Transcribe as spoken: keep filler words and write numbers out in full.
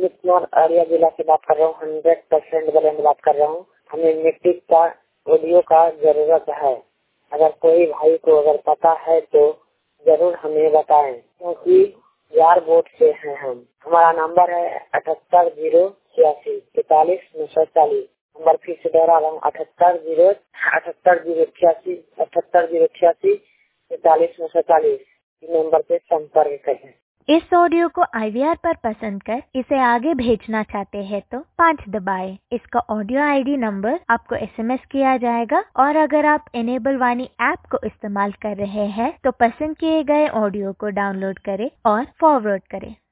अमित कुमार आर्या जिला से बात कर रहा हूँ। हंड्रेड परसेंट वाले में बात कर रहा हूँ। हमें मिट्टी का ऑडियो का जरूरत है। अगर कोई भाई को अगर पता है तो जरूर हमें बताएं, क्योंकि यार बोर्ड से हैं हम। हमारा नंबर है अठहत्तर जीरो छियासी तैतालीस नौ सौ चालीस। नंबर फिर से दोहरा रहा हूँ, अठहत्तर जीरो अठहत्तर जीरो छियासी अठहत्तर जीरो छियासी तैतालीस नौ सौ चालीस। नंबर पे संपर्क करें। इस ऑडियो को आई वी आर पर पसंद कर इसे आगे भेजना चाहते हैं तो पाँच दबाएं। इसका ऑडियो आई डी नंबर आपको एस एम एस किया जाएगा और अगर आप इनेबल वाणी ऐप को इस्तेमाल कर रहे हैं तो पसंद किए गए ऑडियो को डाउनलोड करें और फॉरवर्ड करें।